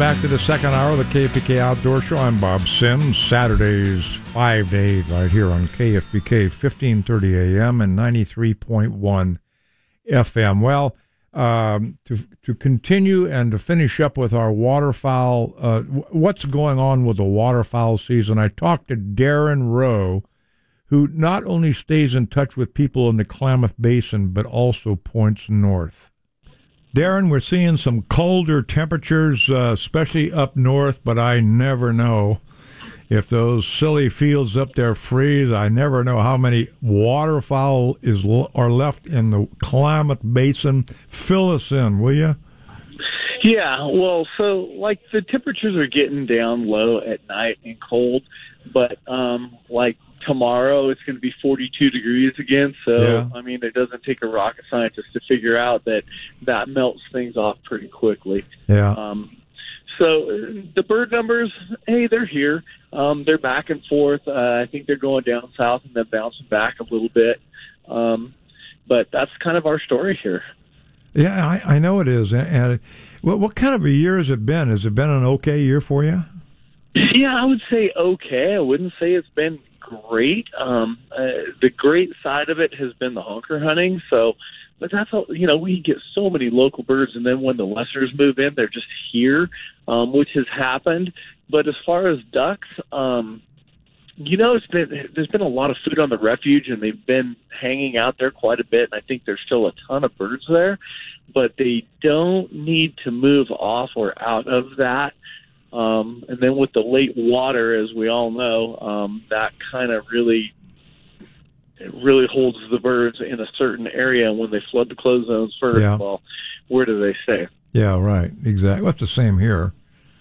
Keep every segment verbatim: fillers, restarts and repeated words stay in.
back to the second hour of the K F B K Outdoor Show. I'm Bob Sims. Saturdays, five to eight, right here on K F B K, fifteen thirty A M and ninety-three point one F M. Well, um, to to continue and to finish up with our waterfowl, uh, what's going on with the waterfowl season? I talked to Darren Rowe, who not only stays in touch with people in the Klamath Basin, but also points north. Darren, we're seeing some colder temperatures, uh, especially up north, but I never know if those silly fields up there freeze. I never know how many waterfowl is are left in the Klamath Basin. Fill us in, will you? Yeah, well, so, like, the temperatures are getting down low at night and cold, but, um, like, tomorrow it's going to be forty-two degrees again, so, yeah. I mean, it doesn't take a rocket scientist to figure out that that melts things off pretty quickly. Yeah. Um, so the bird numbers, hey, they're here. Um, they're back and forth. Uh, I think they're going down south and then bouncing back a little bit. Um, but that's kind of our story here. Yeah, I, I know it is. And, and what, what kind of a year has it been? Has it been an okay year for you? Yeah, I would say okay. I wouldn't say it's been great. Um, uh, the great side of it has been the honker hunting. So, but that's all, you know, we get so many local birds, and then when the lessers move in, they're just here, um, which has happened. But as far as ducks, um, you know, it's been there's been a lot of food on the refuge, and they've been hanging out there quite a bit. And I think there's still a ton of birds there, but they don't need to move off or out of that. Um, and then with the late water, as we all know, um, that kind of really, it really holds the birds in a certain area. And when they flood the closed zones first, yeah. well, where do they stay? Yeah, right. Exactly. Well, it's the same here.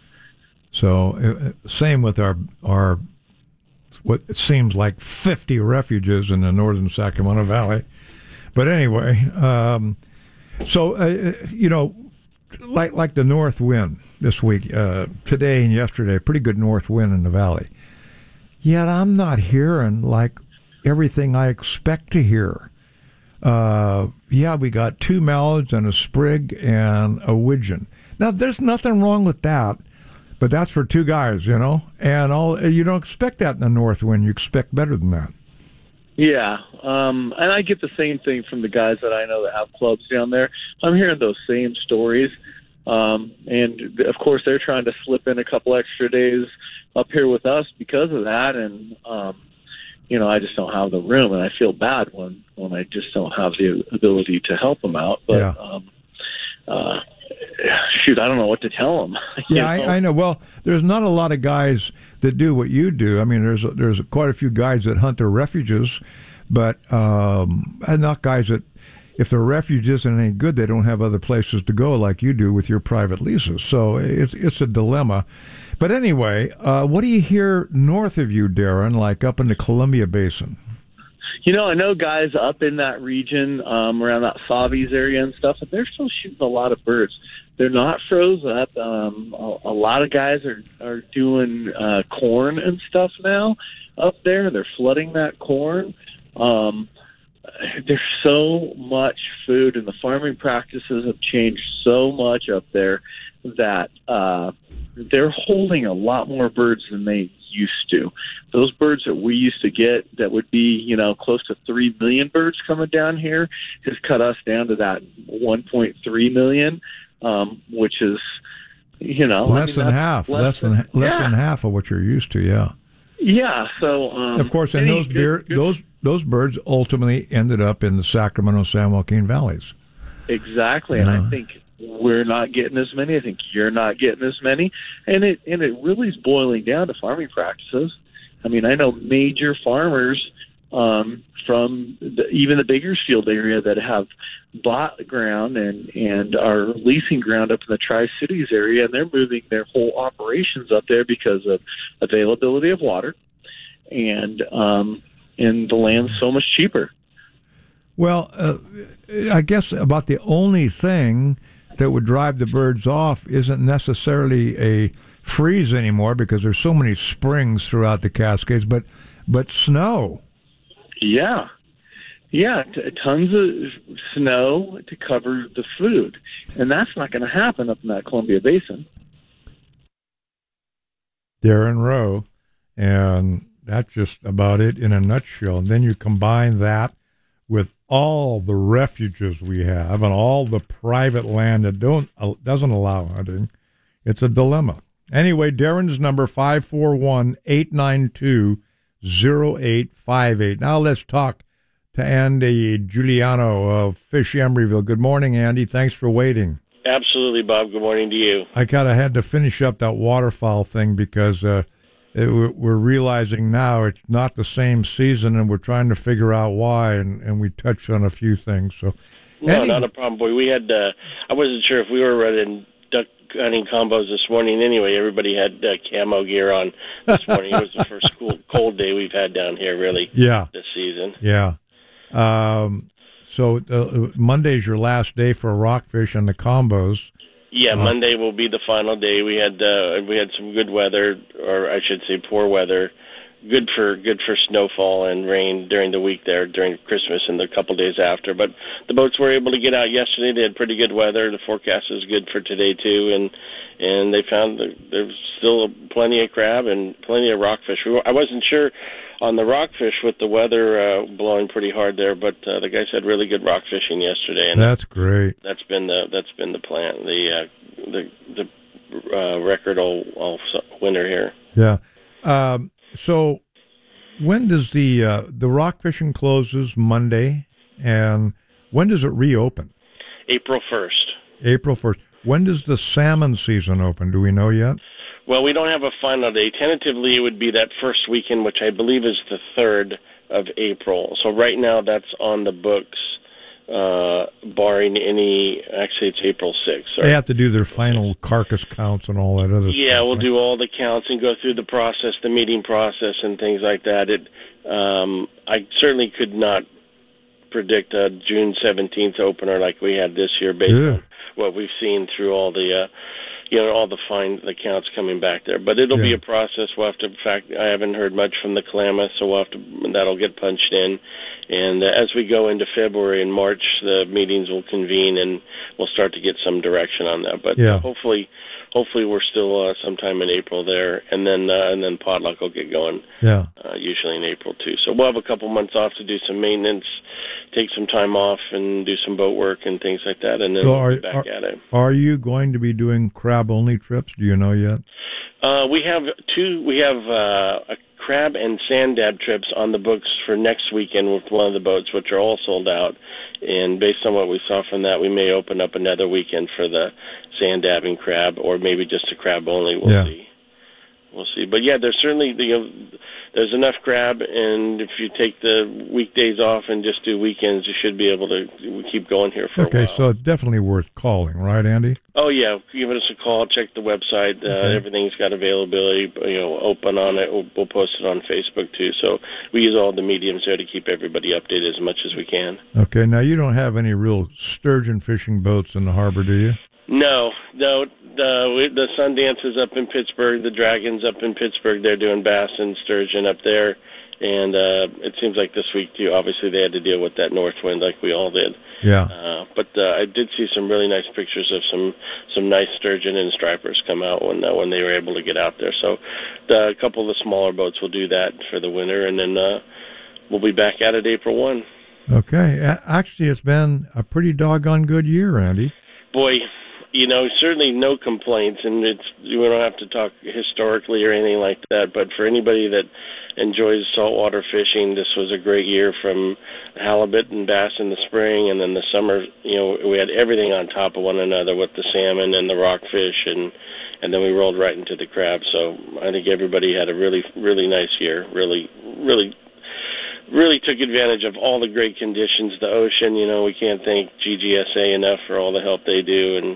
So, uh, same with our our what it seems like fifty refuges in the northern Sacramento Valley. But anyway, um, so uh, you know. Like like the north wind this week, uh, today and yesterday, pretty good north wind in the valley. Yet I'm not hearing like everything I expect to hear. Uh, yeah, we got two mallards and a sprig and a widgeon. Now, there's nothing wrong with that, but that's for two guys, you know. And all you don't expect that in the north wind. You expect better than that. Yeah, um, and I get the same thing from the guys that I know that have clubs down there. I'm hearing those same stories, um, and of course they're trying to slip in a couple extra days up here with us because of that. And um, you know, I just don't have the room, and I feel bad when when I just don't have the ability to help them out. But yeah. um, uh, shoot, I don't know what to tell them. Yeah, I, I know. Well, there's not a lot of guys that do what you do. I mean, there's there's quite a few guys that hunt their refuges, but um, and not guys that, if their refuge isn't any good, they don't have other places to go like you do with your private leases. So it's it's a dilemma. But anyway, uh, what do you hear north of you, Darren, like up in the Columbia Basin? You know, I know guys up in that region, um, around that Savi's area and stuff, and they're still shooting a lot of birds. They're not froze up. Um, a, a lot of guys are, are doing uh, corn and stuff now up there. They're flooding that corn. Um, there's so much food, and the farming practices have changed so much up there that uh, they're holding a lot more birds than they used to. Those birds that we used to get that would be, you know, close to three million birds coming down here has cut us down to that one point three million, um, which is, you know, less I mean, than half, less, less than, than less yeah. than half of what you're used to. Yeah. Yeah. So, um, of course, and those good, beer, good, those those birds ultimately ended up in the Sacramento, San Joaquin valleys. Exactly, Yeah. and I think we're not getting as many. I think you're not getting as many, and it and it really is boiling down to farming practices. I mean, I know major farmers um, from the, even the Bakersfield area that have bought ground and and are leasing ground up in the Tri-Cities area, and they're moving their whole operations up there because of availability of water, and um, and the land's so much cheaper. Well, uh, I guess about the only thing that would drive the birds off isn't necessarily a freeze anymore, because there's so many springs throughout the Cascades, but but snow. Yeah. Yeah, t- tons of snow to cover the food. And that's not going to happen up in that Columbia Basin. Darren Rowe, and that's just about it in a nutshell. And then you combine that with all the refuges we have and all the private land that don't uh, doesn't allow hunting. It's a dilemma. Anyway, Darren's number five four one, eight nine two, zero eight five eight. Now let's talk to Andy Giuliano of Fish Emeryville. Good morning, Andy. Thanks for waiting. Absolutely, Bob. Good morning to you. I kind of had to finish up that waterfowl thing because uh, it, we're realizing now it's not the same season, and we're trying to figure out why, and, and we touched on a few things. So, No, Andy, not a problem, boy. We had, uh, I wasn't sure if we were running duck hunting combos this morning anyway. Everybody had uh, camo gear on this morning. It was the first cool, cold day we've had down here, really, yeah, this season. Yeah. Um, so uh, Monday's your last day for rockfish and the combos. Yeah, uh, Monday will be the final day. We had uh, we had some good weather, or I should say poor weather. Good for good for snowfall and rain during the week there, during Christmas and the couple days after. But the boats were able to get out yesterday. They had pretty good weather. The forecast is good for today too, and and they found that there's still plenty of crab and plenty of rockfish. We were, I wasn't sure on the rockfish with the weather uh, blowing pretty hard there, but uh, the guys had really good rock fishing yesterday, and that's great. That's been the that's been the plan, the uh, the the uh, record all all winter here. Yeah. Um, So, when does the uh, the rock fishing closes Monday, and when does it reopen? April first. April first. When does the salmon season open? Do we know yet? Well, we don't have a final day. Tentatively, it would be that first weekend, which I believe is the third of April. So right now, that's on the books, uh, barring any. Actually, it's April sixth. Sorry. They have to do their final carcass counts and all that other yeah, stuff. Yeah, we'll right? do all the counts and go through the process, the meeting process, and things like that. It, um, I certainly could not predict a June seventeenth opener like we had this year, based yeah. on what we've seen through all the, uh, you know, all the fine the counts coming back there. But it'll yeah. be a process. We'll have to. In fact, I haven't heard much from the Klamath, so we'll have to. That'll get punched in. And uh, as we go into February and March, the meetings will convene, and we'll start to get some direction on that. But yeah. uh, hopefully, hopefully we're still uh, sometime in April there, and then uh, and then potluck will get going. Yeah, uh, usually in April too. So we'll have a couple months off to do some maintenance, take some time off, and do some boat work and things like that, and then so we'll are, be back are, at it. Are you going to be doing crab only trips? Do you know yet? Uh, we have two. We have uh, a crab and sand dab trips on the books for next weekend with one of the boats, which are all sold out. And based on what we saw from that, we may open up another weekend for the sand dabbing crab, or maybe just a crab only. We'll yeah. see. We'll see. But yeah, there's certainly you know, there's enough crab, and if you take the weekdays off and just do weekends, you should be able to keep going here for okay, a while. so it's definitely worth calling, right, Andy? Oh yeah, give us a call. Check the website. Uh, okay. Everything's got availability. You know, open on it. We'll, we'll post it on Facebook too. So we use all the mediums there to keep everybody updated as much as we can. Okay. Now you don't have any real sturgeon fishing boats in the harbor, do you? No, no. The the Sundance is up in Pittsburgh. The Dragon's up in Pittsburgh. They're doing bass and sturgeon up there. And uh, it seems like this week, too, obviously they had to deal with that north wind like we all did. Yeah. Uh, but uh, I did see some really nice pictures of some, some nice sturgeon and stripers come out when uh, when they were able to get out there. So the, a couple of the smaller boats will do that for the winter, and then uh, we'll be back at it April first. Okay. Actually, it's been a pretty doggone good year, Andy. Boy, you know, certainly no complaints, and it's we don't have to talk historically or anything like that, but for anybody that enjoys saltwater fishing, this was a great year, from halibut and bass in the spring, and then the summer, you know, we had everything on top of one another with the salmon and the rockfish, and and then we rolled right into the crab. So I think everybody had a really, really nice year, really, really really took advantage of all the great conditions. The ocean, you know, we can't thank G G S A enough for all the help they do, and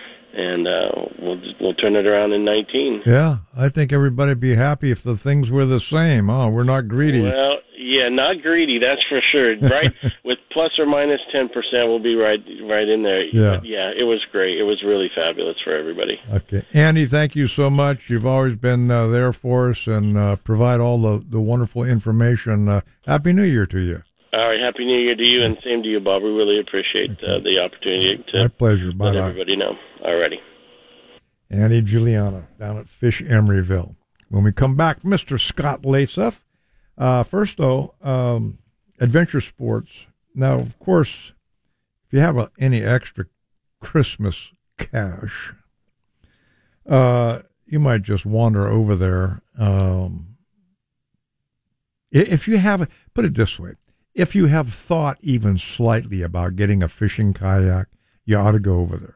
and uh, we'll we'll turn it around in nineteen. Yeah, I think everybody'd be happy if the things were the same. Oh, we're not greedy. Well, yeah, not greedy, that's for sure. Right, with plus or minus ten percent, we'll be right right in there. Yeah, but yeah, it was great. It was really fabulous for everybody. Okay, Andy, thank you so much. You've always been uh, there for us and uh, provide all the the wonderful information. Uh, Happy New Year to you. All right, Happy New Year to you, and same to you, Bob. We really appreciate uh, the opportunity to My pleasure. Bye let bye. everybody know. All righty. Andy Giuliano down at Fish Emeryville. when we come back. Mister Scott Laseth. Uh, first, though, um, adventure sports. Now, of course, if you have a, any extra Christmas cash, uh, you might just wander over there. Um, if you have, put it this way, if you have thought even slightly about getting a fishing kayak, you ought to go over there.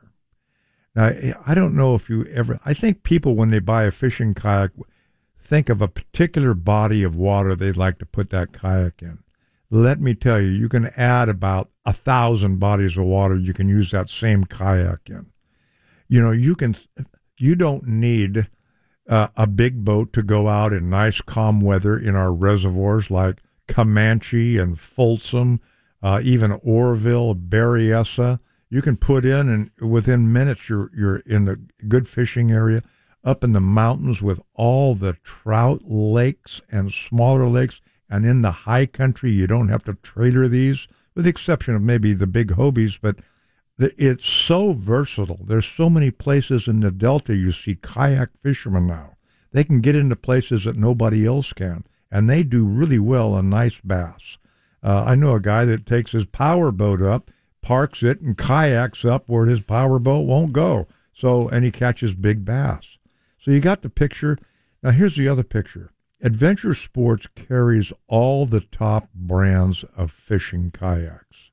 Now, I don't know if you ever, I think people, when they buy a fishing kayak, think of a particular body of water they'd like to put that kayak in. Let me tell you, you can add about a thousand bodies of water you can use that same kayak in. You know, you can, you don't need uh, a big boat to go out in nice calm weather in our reservoirs like Comanche and Folsom, uh, even Oroville, Berryessa. You can put in, and within minutes you're you're in a good fishing area. Up in the mountains with all the trout lakes and smaller lakes, and in the high country, you don't have to trailer these, with the exception of maybe the big Hobies, but it's so versatile. There's so many places in the Delta you see kayak fishermen now. They can get into places that nobody else can, and they do really well on nice bass. Uh, I know a guy that takes his power boat up, parks it, and kayaks up where his power boat won't go, so and he catches big bass. So you got the picture. Now here's the other picture. Adventure Sports carries all the top brands of fishing kayaks.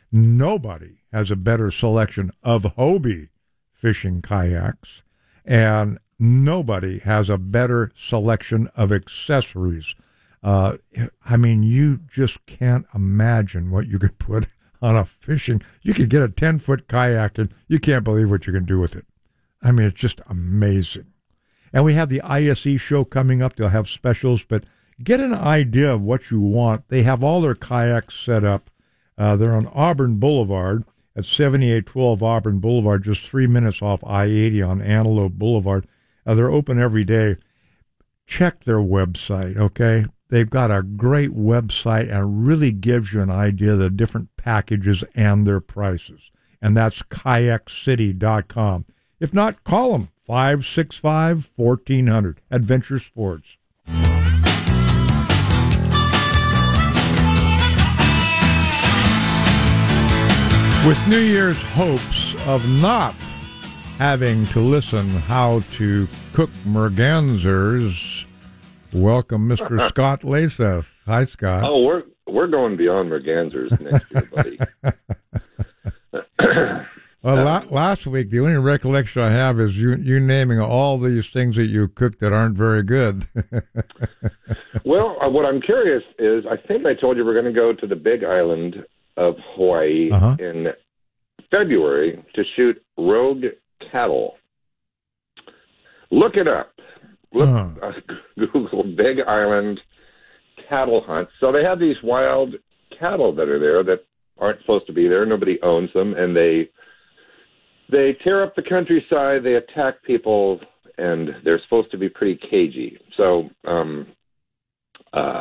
Nobody has a better selection of Hobie fishing kayaks, and nobody has a better selection of accessories. Uh, I mean, you just can't imagine what you could put on a fishing. You could get a ten-foot kayak, and you can't believe what you can do with it. I mean, it's just amazing. And we have the I S E show coming up. They'll have specials, but get an idea of what you want. They have all their kayaks set up. Uh, they're on Auburn Boulevard at seventy-eight twelve Auburn Boulevard, just three minutes off I eighty on Antelope Boulevard. Uh, they're open every day. Check their website, okay? They've got a great website and really gives you an idea of the different packages and their prices. And that's kayak city dot com. If not, call them. five six five, fourteen hundred. Adventure Sports. With New Year's hopes of not having to listen how to cook mergansers, welcome Mister Scott Laseth. Hi, Scott. Oh, we're we're going beyond mergansers next year, buddy. Well, la- last week, the only recollection I have is you you naming all these things that you cooked that aren't very good. Well, uh, what I'm curious is, I think I told you we're going to go to the Big Island of Hawaii uh-huh. in February to shoot rogue cattle. Look it up. Look, uh-huh. uh, Google Big Island cattle hunt. So they have these wild cattle that are there that aren't supposed to be there. Nobody owns them, and they... They tear up the countryside, they attack people, and they're supposed to be pretty cagey. So um, uh,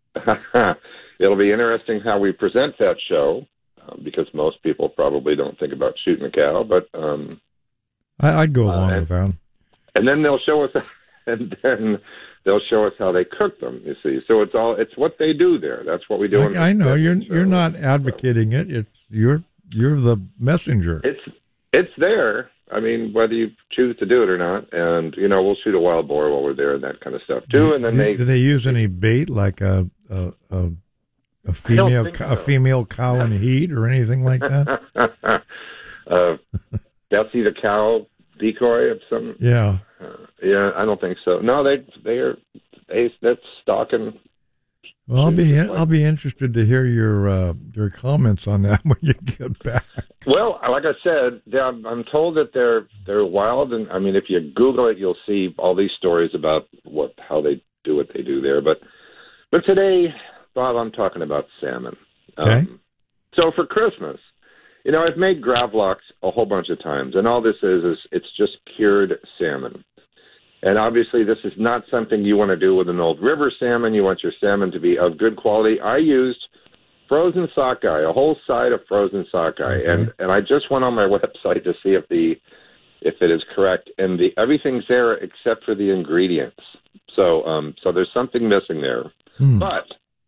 it'll be interesting how we present that show, uh, because most people probably don't think about shooting a cow. But um, I, I'd go along uh, and, with that. And then they'll show us, and then they'll show us how they cook them. You see, so it's all it's what they do there. That's what we do. I, I know you're show. you're not advocating it. It's you're you're the messenger. It's It's there. I mean, whether you choose to do it or not, and you know, we'll shoot a wild boar while we're there and that kind of stuff too. And then do, they do they use any bait like a a a, a female so. a female cow in heat or anything like that? uh, Betsy the cow decoy of some. Yeah. Uh, yeah, I don't think so. No, they they are they that's stalking. Well, I'll be I'll be interested to hear your uh, your comments on that when you get back. Well, like I said, I'm, I'm told that they're they're wild, and I mean, if you Google it, you'll see all these stories about what how they do what they do there. But but today, Bob, I'm talking about salmon. Okay. Um, so for Christmas, you know, I've made gravlax a whole bunch of times, and all this is is it's just cured salmon. And obviously, this is not something you want to do with an old river salmon. You want your salmon to be of good quality. I used frozen sockeye, a whole side of frozen sockeye, okay. and and I just went on my website to see if the if it is correct, and the everything's there except for the ingredients. So, um, so there's something missing there. Hmm. But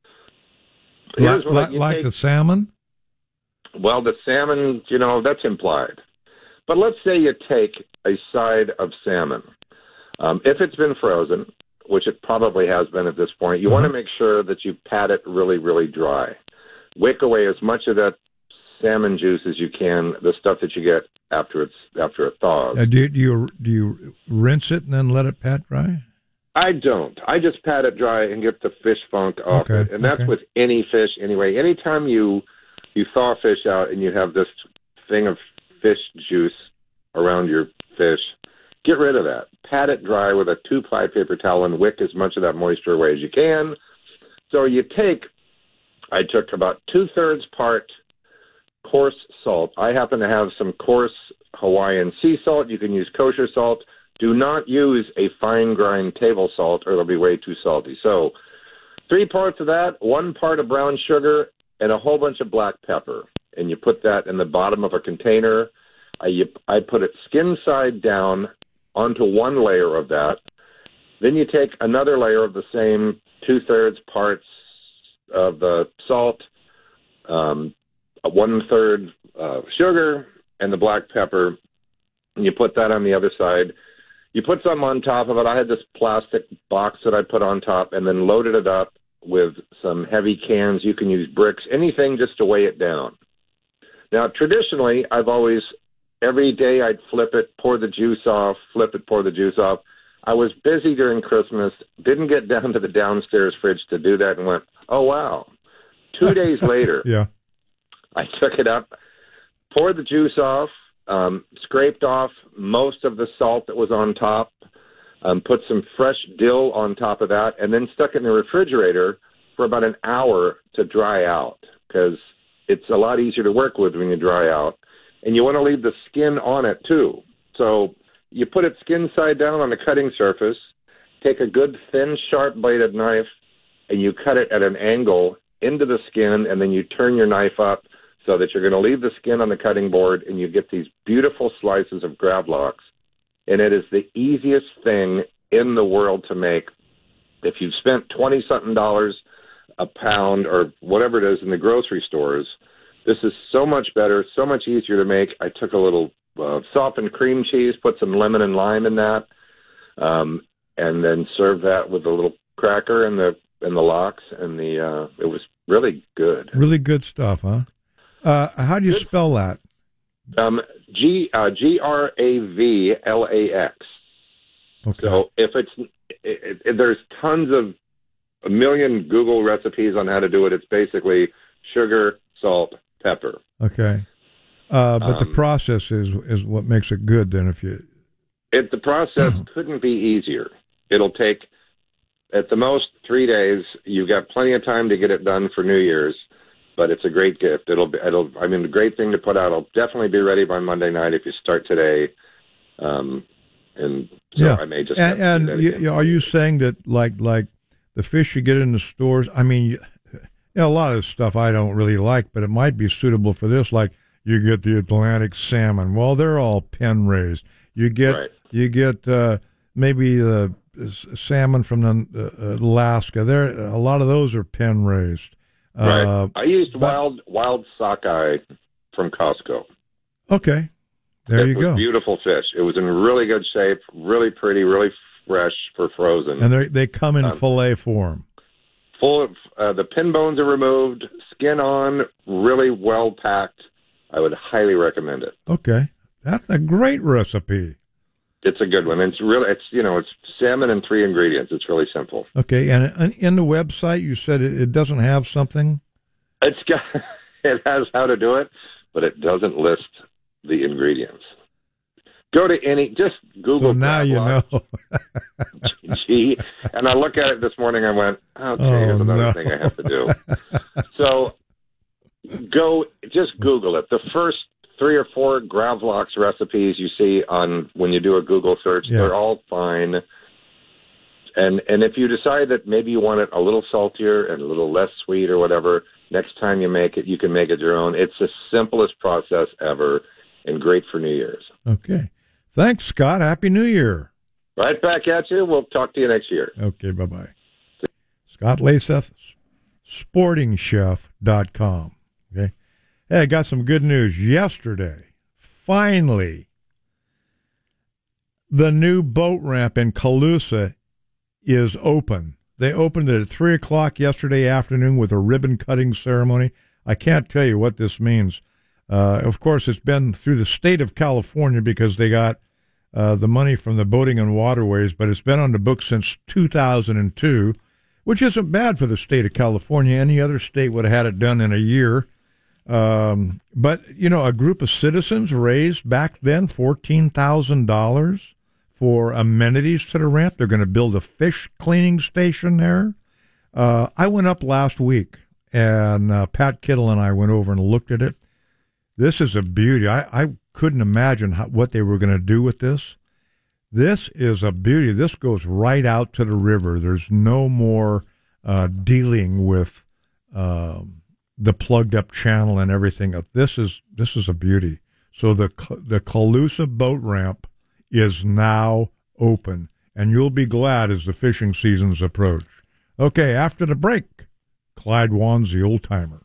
here's like, what like, like take, the salmon? Well, the salmon, you know, that's implied. But let's say you take a side of salmon. Um, if it's been frozen, which it probably has been at this point, you uh-huh. want to make sure that you pat it really, really dry. Wick away as much of that salmon juice as you can, the stuff that you get after it's after it thaws. Uh, do, do you do you rinse it and then let it pat dry? I don't. I just pat it dry and get the fish funk off okay, it, and that's okay. with any fish anyway. Anytime you you thaw fish out and you have this thing of fish juice around your fish, get rid of that. Pat it dry with a two-ply paper towel and wick as much of that moisture away as you can. So you take, I took about two-thirds part coarse salt. I happen to have some coarse Hawaiian sea salt. You can use kosher salt. Do not use a fine grind table salt or it'll be way too salty. So three parts of that, one part of brown sugar, and a whole bunch of black pepper. And you put that in the bottom of a container. I, you, I put it skin side down onto one layer of that. Then you take another layer of the same two-thirds parts of the salt, um, one-third uh, sugar, and the black pepper, and you put that on the other side. You put some on top of it. I had this plastic box that I put on top and then loaded it up with some heavy cans. You can use bricks, anything just to weigh it down. Now, traditionally, I've always, every day I'd flip it, pour the juice off, flip it, pour the juice off. I was busy during Christmas, didn't get down to the downstairs fridge to do that, and went, oh, wow. Two days later, yeah. I took it up, poured the juice off, um, scraped off most of the salt that was on top, um, put some fresh dill on top of that, and then stuck it in the refrigerator for about an hour to dry out, because it's a lot easier to work with when you dry out. And you want to leave the skin on it, too. So you put it skin side down on a cutting surface, take a good thin, sharp-bladed knife, and you cut it at an angle into the skin, and then you turn your knife up so that you're going to leave the skin on the cutting board, and you get these beautiful slices of gravlax. And it is the easiest thing in the world to make. If you've spent twenty-something dollars a pound or whatever it is in the grocery stores, this is so much better, so much easier to make. I took a little uh, softened cream cheese, put some lemon and lime in that, um, and then served that with a little cracker and the and the lox, and the uh, it was really good. Really good stuff, huh? Uh, how do you good. spell that? Um, G uh, G R A V L A X. Okay. So if it's it, it, there's tons of a million Google recipes on how to do it. It's basically sugar, salt, pepper. Okay. Uh, but um, the process is is what makes it good. Then, if you, it the process couldn't be easier. It'll take at the most three days. You've got plenty of time to get it done for New Year's, but it's a great gift. It'll be, it'll. I mean, the great thing to put out. It'll definitely be ready by Monday night if you start today. Um, and so yeah, I may just and, and you, are you saying that like like the fish you get in the stores? I mean. You, You know, a lot of stuff I don't really like, but it might be suitable for this. Like you get the Atlantic salmon. Well, they're all pen raised. You get right. you get uh, maybe the salmon from the, uh, Alaska. There, a lot of those are pen raised. Right. Uh, I used but, wild wild sockeye from Costco. Okay, there it you was go. Beautiful fish. It was in really good shape, really pretty, really fresh for frozen. And they they come in um, fillet form. Full of uh, the pin bones are removed, skin on, really well packed. I would highly recommend it. Okay, that's a great recipe. It's a good one. It's really, it's you know, it's salmon and three ingredients. It's really simple. Okay, and in the website you said it, it doesn't have something. It's got, it has how to do it, but it doesn't list the ingredients. Go to any, just Google. So now you know. Gee, and I look at it this morning. I went, okay, oh, here's another no. thing I have to do. So go, just Google it. The first three or four Gravlax recipes you see on when you do a Google search, yeah. they're all fine. And and if you decide that maybe you want it a little saltier and a little less sweet or whatever, next time you make it, you can make it your own. It's the simplest process ever and great for New Year's. Okay. Thanks, Scott. Happy New Year. Right back at you. We'll talk to you next year. Okay, bye-bye. Scott Laseth, sporting chef dot com. Okay. Hey, I got some good news yesterday. Finally, the new boat ramp in Calusa is open. They opened it at three o'clock yesterday afternoon with a ribbon-cutting ceremony. I can't tell you what this means. Uh, of course, it's been through the state of California because they got uh, the money from the Boating and Waterways, but it's been on the books since two thousand two, which isn't bad for the state of California. Any other state would have had it done in a year. Um, but, you know, a group of citizens raised back then fourteen thousand dollars for amenities to the ramp. They're going to build a fish cleaning station there. Uh, I went up last week, and uh, Pat Kittle and I went over and looked at it. This is a beauty. I, I couldn't imagine how, what they were going to do with this. This is a beauty. This goes right out to the river. There's no more uh, dealing with um, the plugged-up channel and everything. This is this is a beauty. So the the Calusa boat ramp is now open, and you'll be glad as the fishing seasons approach. Okay, after the break, Clyde Wands, the old-timer.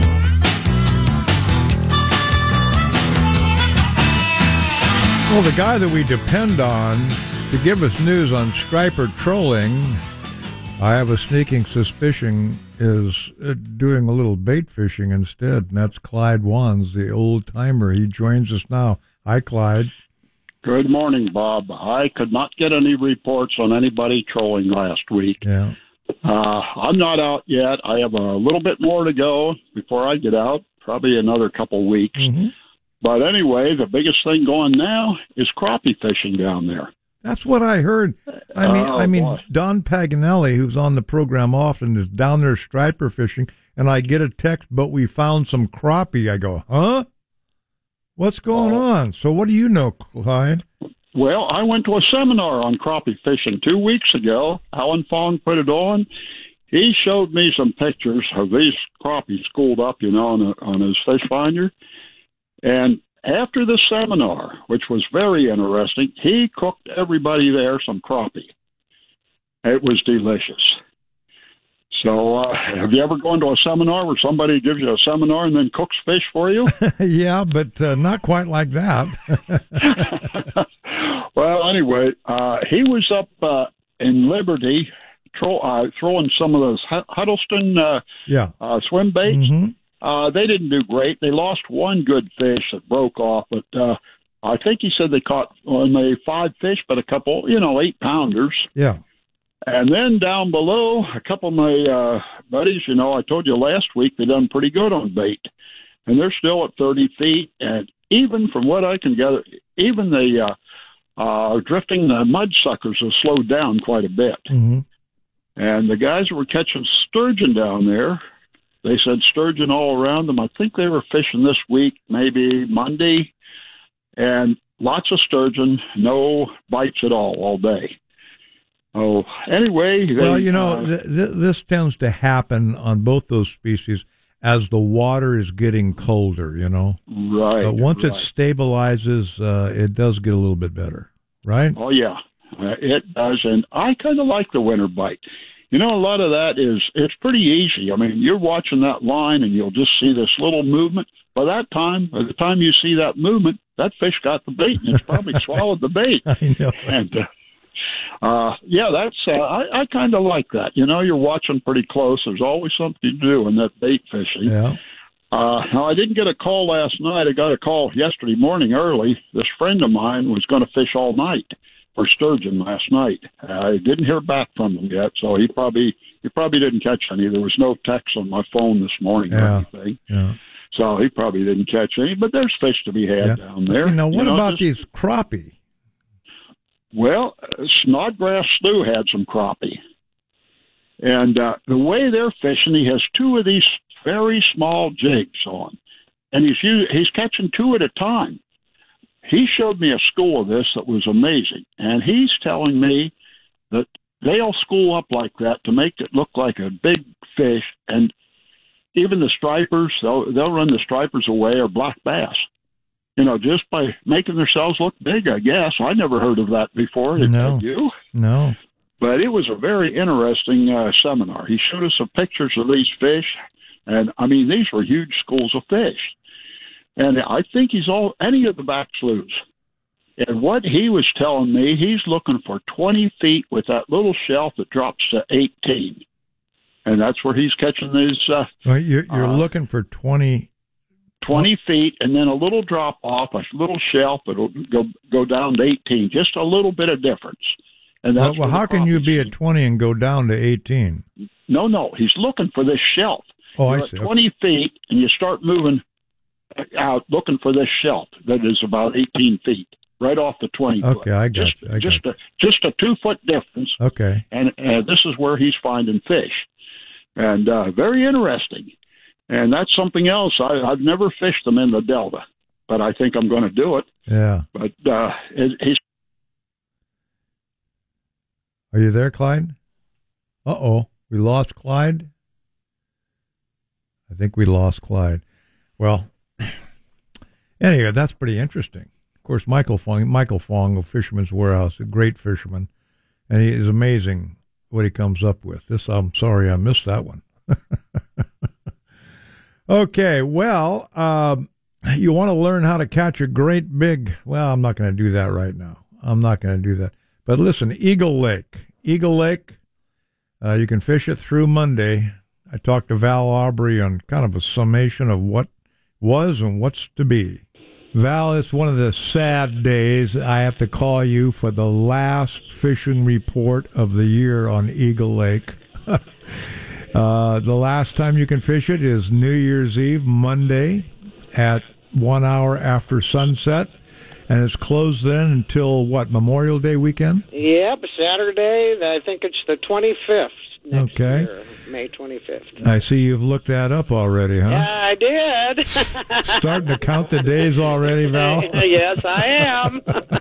Well, the guy that we depend on to give us news on striper trolling, I have a sneaking suspicion, is doing a little bait fishing instead, and that's Clyde Wands, the old-timer. He joins us now. Hi, Clyde. Good morning, Bob. I could not get any reports on anybody trolling last week. Yeah. Uh, I'm not out yet. I have a little bit more to go before I get out, probably another couple weeks. Mm-hmm. But anyway, the biggest thing going now is crappie fishing down there. That's what I heard. I mean, oh, I mean, boy. Don Paganelli, who's on the program often, is down there striper fishing, and I get a text, but we found some crappie. I go, huh? What's going oh. on? So what do you know, Clyde? Well, I went to a seminar on crappie fishing two weeks ago. Alan Fong put it on. He showed me some pictures of these crappie schooled up, you know, on, a, on his fish finder. And after the seminar, which was very interesting, he cooked everybody there some crappie. It was delicious. So uh, have you ever gone to a seminar where somebody gives you a seminar and then cooks fish for you? Yeah, but uh, not quite like that. Well, anyway, uh, he was up uh, in Liberty tro- uh, throwing some of those Huddleston uh, yeah. uh, swim baits. Mm-hmm. Uh, they didn't do great. They lost one good fish that broke off, but uh, I think he said they caught only five fish, but a couple, you know, eight pounders. Yeah. And then down below, a couple of my uh, buddies, you know, I told you last week they done pretty good on bait, and they're still at thirty feet. And even from what I can gather, even the uh, uh, drifting the mud suckers have slowed down quite a bit. Mm-hmm. And the guys who were catching sturgeon down there, they said sturgeon all around them. I think they were fishing this week, maybe Monday, and lots of sturgeon, no bites at all, all day. Oh, anyway. They, well, you know, uh, th- th- this tends to happen on both those species as the water is getting colder, you know. Right. But once right. it stabilizes, uh, it does get a little bit better, right? Oh, yeah, uh, it does. And I kind of like the winter bite. You know, a lot of that is, it's pretty easy. I mean, you're watching that line and you'll just see this little movement. By that time, by the time you see that movement, that fish got the bait and it's probably swallowed the bait. I know. And, uh, uh, yeah, that's, uh, I, I kind of like that. You know, you're watching pretty close. There's always something to do in that bait fishing. Yeah. Uh, now, I didn't get a call last night. I got a call yesterday morning early. This friend of mine was going to fish all night for sturgeon last night. I didn't hear back from him yet, so he probably he probably didn't catch any. There was no text on my phone this morning yeah. or anything. Yeah. So he probably didn't catch any, but there's fish to be had yeah. down there. You know, what you know, about just, these crappie? Well, uh, Snodgrass Stu had some crappie. And uh, the way they're fishing, he has two of these very small jigs on, and he's using, he's catching two at a time. He showed me a school of this that was amazing, and he's telling me that they'll school up like that to make it look like a big fish, and even the stripers, they'll, they'll run the stripers away or black bass. you know, just by making themselves look big, I guess. I never heard of that before. Did No. you? No. But it was a very interesting uh, seminar. He showed us some pictures of these fish, and, I mean, these were huge schools of fish. And I think he's all any of the back sloughs. And what he was telling me, he's looking for twenty feet with that little shelf that drops to eighteen. And that's where he's catching these. Uh, Well, you're you're uh, looking for twenty. twenty feet, and then a little drop off, a little shelf that'll go go down to eighteen. Just a little bit of difference. And Well, that's well where how the can you crappie be at seed- twenty and go down to eighteen? No, no. He's looking for this shelf. Oh, I You're at see. twenty feet, and you start moving out looking for this shelf that is about eighteen feet, right off the twenty foot. Okay, I got just, you. I got just a just a two foot difference, Okay. and uh, this is where he's finding fish, and uh, very interesting. And that's something else. I, I've never fished them in the Delta, but I think I'm going to do it. Yeah. But uh, it, he's Are you there, Clyde? Uh-oh. We lost Clyde? I think we lost Clyde. Well, anyway, that's pretty interesting. Of course, Michael Fong, Michael Fong of Fisherman's Warehouse, a great fisherman, and he is amazing what he comes up with. This, I'm sorry I missed that one. Okay, well, um, you want to learn how to catch a great big, well, I'm not going to do that right now. I'm not going to do that. But listen, Eagle Lake. Eagle Lake, uh, you can fish it through Monday. I talked to Val Aubrey on kind of a summation of what was and what's to be. Val, it's one of the sad days. I have to call you for the last fishing report of the year on Eagle Lake. uh, the last time you can fish it is New Year's Eve, Monday, at one hour after sunset. And it's closed then until, what, Memorial Day weekend? Yep, Saturday, I think it's the twenty-fifth. Next Okay. year, May twenty-fifth. I see you've looked that up already, huh? Yeah, I did. Starting to count the days already, Val? Yes, I am.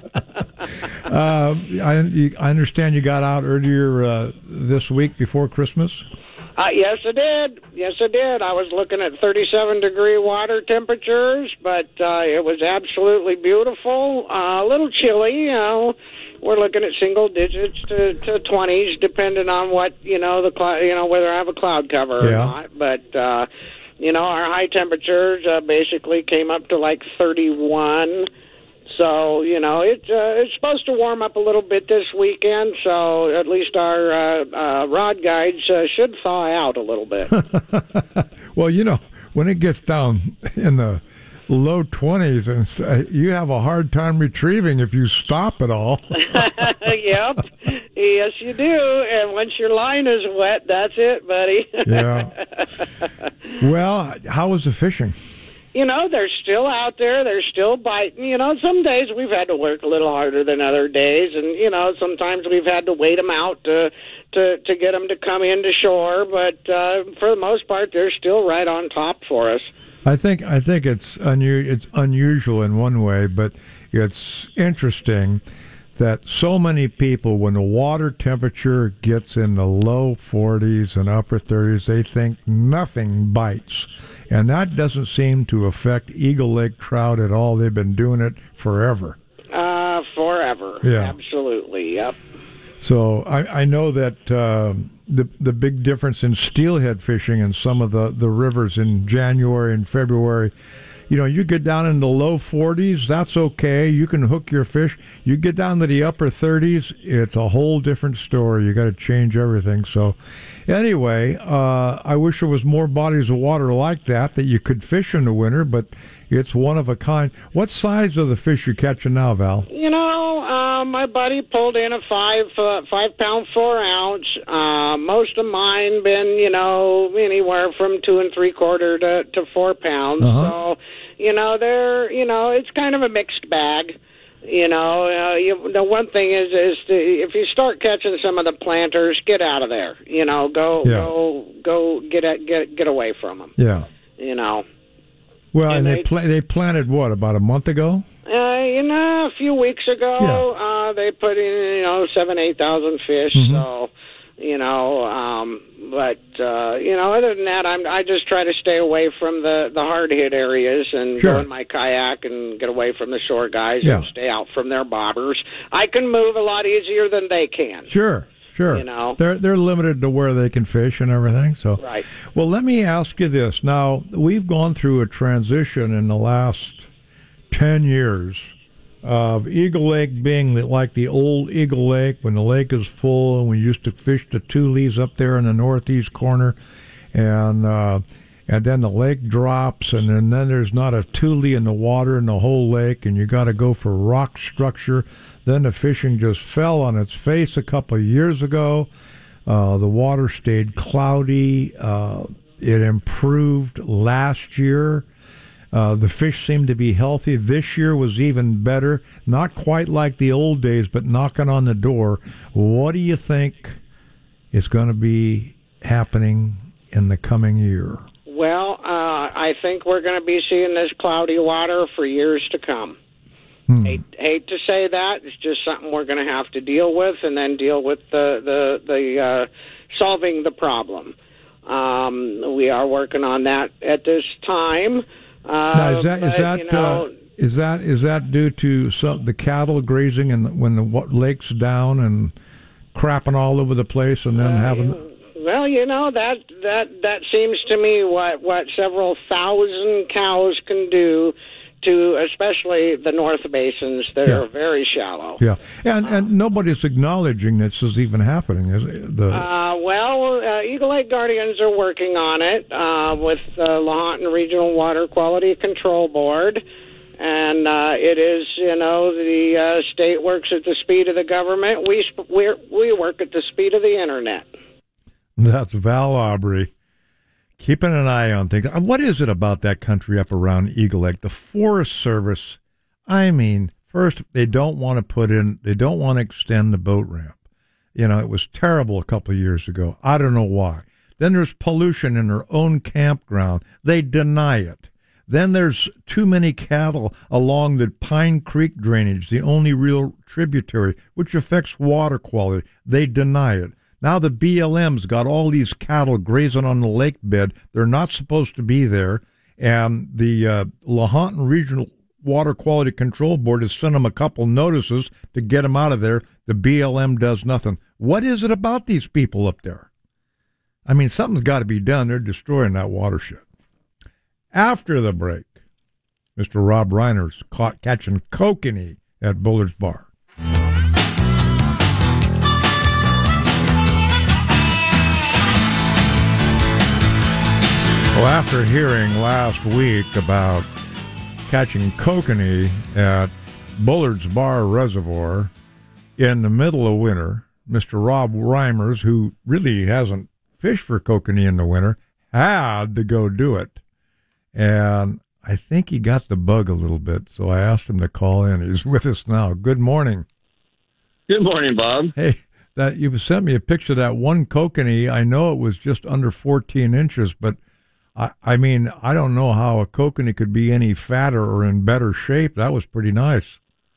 uh, I, you, I understand you got out earlier uh, this week before Christmas? Uh, yes, I did. Yes, I did. I was looking at thirty-seven degree water temperatures, but uh, it was absolutely beautiful. Uh, a little chilly, you know. We're looking at single digits to, to twenties, depending on what, you know, the cl- you know, whether I have a cloud cover or Yeah. not. But, uh, you know, our high temperatures uh, basically came up to like thirty-one. So, you know, it, uh, it's supposed to warm up a little bit this weekend, so at least our uh, uh, rod guides uh, should thaw out a little bit. Well, you know, when it gets down in the low twenties, and st- you have a hard time retrieving if you stop at all. Yep. Yes, you do. And once your line is wet, that's it, buddy. Yeah. Well, how was the fishing? You know, they're still out there. They're still biting. You know, some days we've had to work a little harder than other days. And, you know, sometimes we've had to wait them out to to, to get them to come into shore. But uh, for the most part, they're still right on top for us. I think I think it's unu- it's unusual in one way, but it's interesting that so many people, when the water temperature gets in the low forties and upper thirties, they think nothing bites. And that doesn't seem to affect Eagle Lake trout at all. They've been doing it forever. Uh, forever. Yeah. Absolutely, yep. So I, I know that uh, the the big difference in steelhead fishing in some of the, the rivers in January and February, you know, you get down in the low forties, that's okay. You can hook your fish. You get down to the upper thirties, it's a whole different story. You got to change everything. So anyway, uh, I wish there was more bodies of water like that that you could fish in the winter, but it's one of a kind. What size are the fish you're catching now, Val? You know, uh, my buddy pulled in a five uh, five pound four ounce. Uh, most of mine been, you know, anywhere from two and three quarter to, to four pounds. Uh-huh. So, you know, they're, you know, it's kind of a mixed bag. You know, uh, you, the one thing is, is to, if you start catching some of the planters, get out of there. You know, go, Yeah. go, go, get at, get get away from them. Yeah. You know. Well, and, And they they- pla- they planted what, about a month ago? Uh, you know, a few weeks ago, Yeah. uh, they put in, you know, seven, eight thousand fish. Mhm. So, You know, um, but uh, you know, other than that, I'm I just try to stay away from the, the hard hit areas and sure. go in my kayak and get away from the shore guys yeah. and stay out from their bobbers. I can move a lot easier than they can. Sure, sure. You know, they're they're limited to where they can fish and everything. So, right. Well, let me ask you this. Now, we've gone through a transition in the last ten years. Of Eagle Lake being like the old Eagle Lake when the lake is full, and we used to fish the Tulees up there in the northeast corner, and uh, and then the lake drops, and then, then there's not a Tule in the water in the whole lake, and you got to go for rock structure. Then the fishing just fell on its face a couple of years ago. Uh, the water stayed cloudy. Uh, it improved last year. Uh, the fish seemed to be healthy. This year was even better. Not quite like the old days, but knocking on the door. What do you think is going to be happening in the coming year? Well, uh, I think we're going to be seeing this cloudy water for years to come. Hmm. Hate, hate to say that. It's just something we're going to have to deal with, and then deal with the the, the uh, solving the problem. Um, we are working on that at this time. Uh, now, is that but, is that you know, uh, is that is that due to some, the cattle grazing and when the what, lake's down and crapping all over the place, and then uh, having? Well, you know that that that seems to me what what several thousand cows can do to, especially the north basins that yeah. are very shallow. Yeah, and and nobody's acknowledging this is even happening. Is it? The uh, well, uh, Eagle Lake Guardians are working on it uh, with the Lahontan Regional Water Quality Control Board, and uh, it is, you know, the uh, state works at the speed of the government. We we we work at the speed of the internet. That's Val Aubrey. Keeping an eye on things. What is it about that country up around Eagle Lake? The Forest Service, I mean, first, they don't want to put in, they don't want to extend the boat ramp. You know, it was terrible a couple of years ago. I don't know why. Then there's pollution in their own campground. They deny it. Then there's too many cattle along the Pine Creek drainage, the only real tributary, which affects water quality. They deny it. Now the B L M's got all these cattle grazing on the lake bed. They're not supposed to be there. And the uh, Lahontan Regional Water Quality Control Board has sent them a couple notices to get them out of there. The B L M does nothing. What is it about these people up there? I mean, something's got to be done. They're destroying that watershed. After the break, Mister Rob Reiner's caught catching kokanee at Bullard's Bar. Well, after hearing last week about catching kokanee at Bullard's Bar Reservoir in the middle of winter, Mister Rob Reimers, who really hasn't fished for kokanee in the winter, had to go do it. And I think he got the bug a little bit, so I asked him to call in. He's with us now. Good morning. Good morning, Bob. Hey, that you sent me a picture of that one kokanee. I know it was just under fourteen inches, but I, I mean, I don't know how a kokanee could be any fatter or in better shape. That was pretty nice.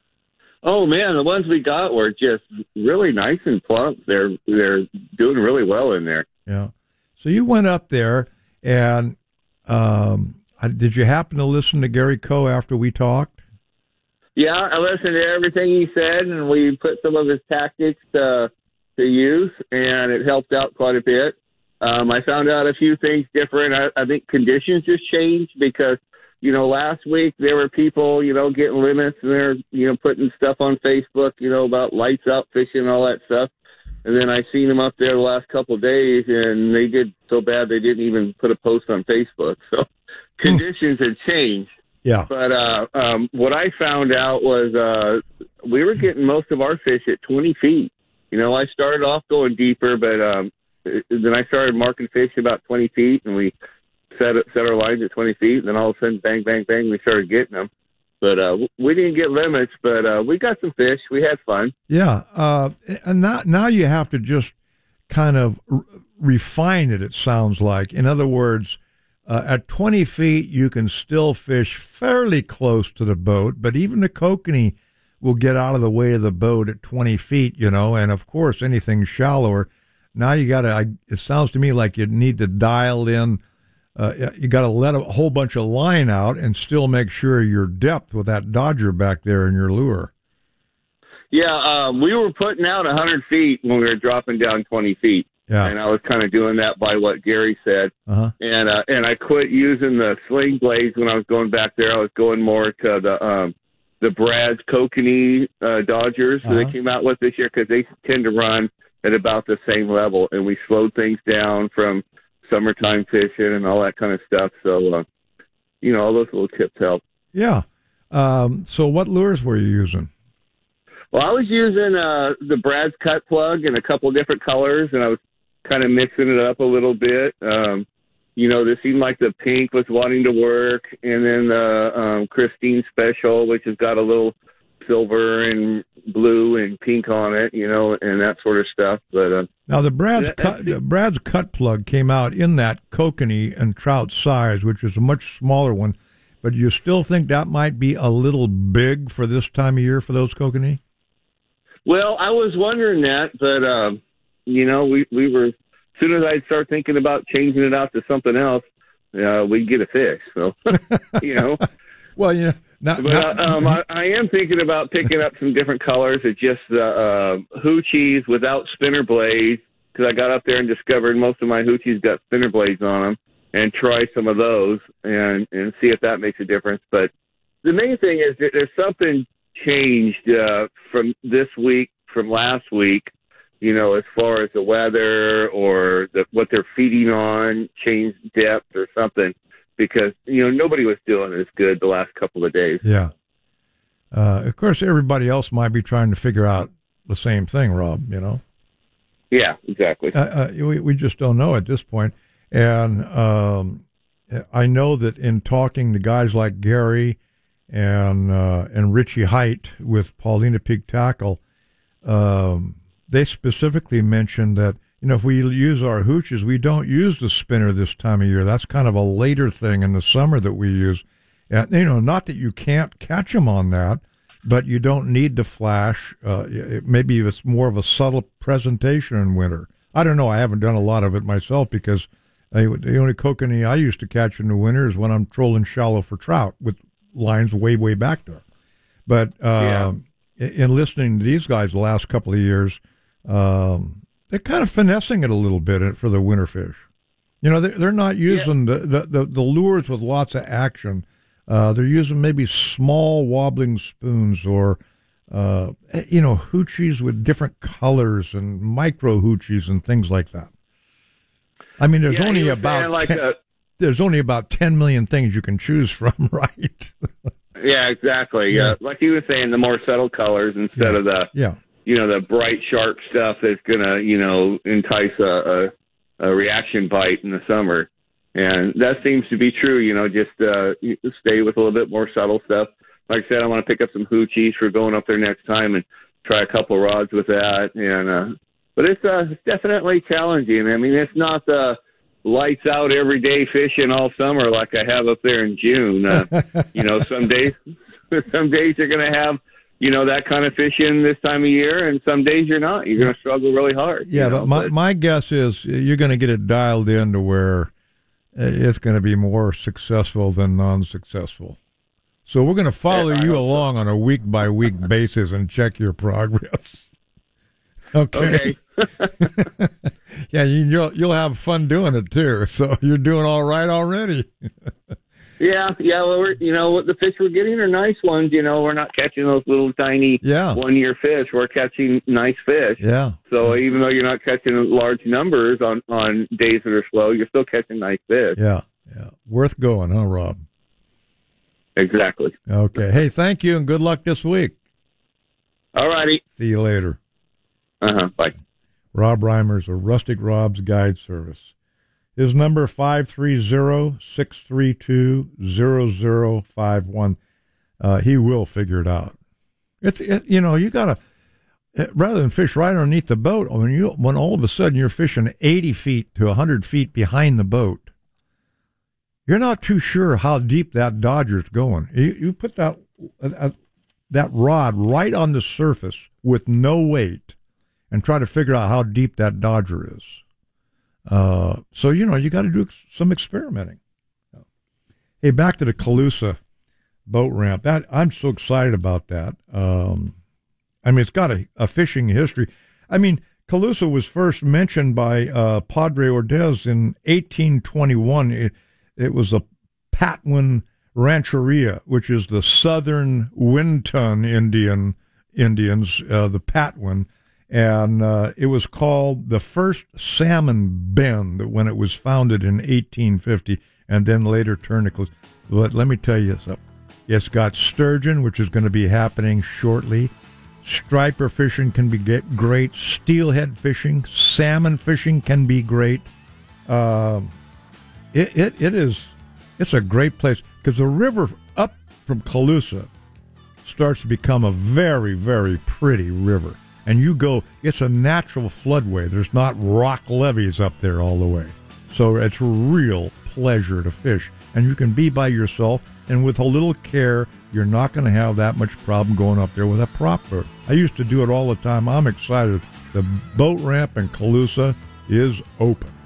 Oh man, the ones we got were just really nice and plump. They're they're doing really well in there. Yeah. So you went up there, and um, did you happen to listen to Gary Coe after we talked? Yeah, I listened to everything he said, and we put some of his tactics to to use, and it helped out quite a bit. Um, I found out a few things different. I, I think conditions just changed because, you know, last week there were people, you know, getting limits and they're, you know, putting stuff on Facebook, you know, about lights out fishing and all that stuff. And then I seen them up there the last couple of days and they did so bad they didn't even put a post on Facebook. So conditions had changed. Yeah. But uh, um, what I found out was uh, we were getting most of our fish at twenty feet. You know, I started off going deeper, but um, then I started marking fish about twenty feet, and we set set our lines at twenty feet. And then all of a sudden, bang, bang, bang, we started getting them. But uh, we didn't get limits, but uh, we got some fish. We had fun. Yeah, uh, and now, now you have to just kind of r- refine it, it sounds like. In other words, uh, at twenty feet, you can still fish fairly close to the boat, but even the kokanee will get out of the way of the boat at twenty feet, you know, and of course, anything shallower, Now you got to, it sounds to me like you need to dial in, uh, you got to let a whole bunch of line out and still make sure your depth with that Dodger back there in your lure. Yeah, um, we were putting out one hundred feet when we were dropping down twenty feet. Yeah. And I was kind of doing that by what Gary said. Uh-huh. And uh, and I quit using the sling blades when I was going back there. I was going more to the um, the Brad's Kokanee uh, Dodgers uh-huh. that they came out with this year, because they tend to run at about the same level. And we slowed things down from summertime fishing and all that kind of stuff. So, uh, you know, all those little tips help. Yeah. Um, so what lures were you using? Well, I was using uh, the Brad's cut plug in a couple of different colors, and I was kind of mixing it up a little bit. Um, you know, this seemed like the pink was wanting to work, and then the um, Christine Special, which has got a little silver and blue and pink on it, you know, and that sort of stuff. But uh, now the Brad's that, cut, the Brad's cut plug came out in that kokanee and trout size, which is a much smaller one. But you still think that might be a little big for this time of year for those kokanee? Well, I was wondering that, but um, you know, we we were, as soon as I'd start thinking about changing it out to something else, uh, we'd get a fish. So, you know. Well, yeah. Not, but not, uh, um, I, I am thinking about picking up some different colors of just the uh, hoochies without spinner blades, because I got up there and discovered most of my hoochies got spinner blades on them, and try some of those and, and see if that makes a difference. But the main thing is that there's something changed uh, from this week, from last week, you know, as far as the weather or the, what they're feeding on, changed depth or something, because, you know, nobody was doing as good the last couple of days. Yeah. Uh, of course, everybody else might be trying to figure out the same thing, Rob, you know? Yeah, exactly. Uh, uh, we, we just don't know at this point. And um, I know that in talking to guys like Gary and uh, and Richie Height with Paulina Peak Tackle, um, they specifically mentioned that, you know, if we use our hooches, we don't use the spinner this time of year. That's kind of a later thing in the summer that we use. And, you know, not that you can't catch them on that, but you don't need to flash. Uh, it, maybe it's more of a subtle presentation in winter. I don't know. I haven't done a lot of it myself, because I, the only kokanee I used to catch in the winter is when I'm trolling shallow for trout with lines way, way back there. But uh, yeah. in listening to these guys the last couple of years, um, they're kind of finessing it a little bit for the winter fish. You know, they're, they're not using yeah. the, the, the, the lures with lots of action. Uh, they're using maybe small wobbling spoons or, uh, you know, hoochies with different colors and micro hoochies and things like that. I mean, there's yeah, only about like ten, a, there's only about ten million things you can choose from, right? yeah, exactly. Yeah. Uh, like you were saying, the more subtle colors instead yeah. of the, yeah. you know, the bright, sharp stuff that's gonna, you know, entice a, a, a reaction bite in the summer. And that seems to be true, you know, just uh, stay with a little bit more subtle stuff. Like I said, I want to pick up some hoochies for going up there next time and try a couple rods with that. And uh, but it's, uh, it's definitely challenging. I mean, it's not the lights out every day fishing all summer like I have up there in June. Uh, you know, some days, some days you're going to have, you know, that kind of fishing this time of year, and some days you're not. You're going to struggle really hard. Yeah, you know? but my, but my guess is you're going to get it dialed in to where it's going to be more successful than non-successful. So we're going to follow yeah, you along so. on a week-by-week basis and check your progress. Okay. okay. Yeah, you'll you'll have fun doing it too. So you're doing all right already. yeah, yeah. Well, we're, you know, what the fish we're getting are nice ones. You know, we're not catching those little tiny yeah. one-year fish. We're catching nice fish. Yeah. So even though you're not catching large numbers on on days that are slow, you're still catching nice fish. Yeah, yeah. Worth going, huh, Rob? Exactly. Okay. Hey, thank you, and good luck this week. All righty. See you later. Uh-huh. Bye. Rob Reimers of Rustic Rob's Guide Service. His number, five three zero, six three two, zero zero five one. Uh, he will figure it out. It's it, you know, you got to, rather than fish right underneath the boat, when, you, when all of a sudden you're fishing eighty feet to one hundred feet behind the boat, you're not too sure how deep that Dodger's going. You, you put that uh, that rod right on the surface with no weight, and try to figure out how deep that Dodger is. Uh, so, you know, you got to do some experimenting. Hey, back to the Calusa boat ramp. That I'm so excited about that. Um, I mean, it's got a, a fishing history. I mean, Calusa was first mentioned by uh, Padre Ordez in eighteen twenty-one. It, it was a Patwin Rancheria, which is the southern Winton Indian Indians, uh, the Patwin, and uh, it was called the first Salmon Bend when it was founded in eighteen fifty, and then later turned to Calusa. Let, let me tell you something. It's got sturgeon, which is going to be happening shortly. Striper fishing can be get great. Steelhead fishing, salmon fishing can be great. Uh, it, it it is it's a great place because the river up from Calusa starts to become a very, very pretty river. And you go, it's a natural floodway. There's not rock levees up there all the way. So it's a real pleasure to fish. And you can be by yourself, and with a little care, you're not going to have that much problem going up there with a prop boat. I used to do it all the time. I'm excited. The boat ramp in Calusa is open.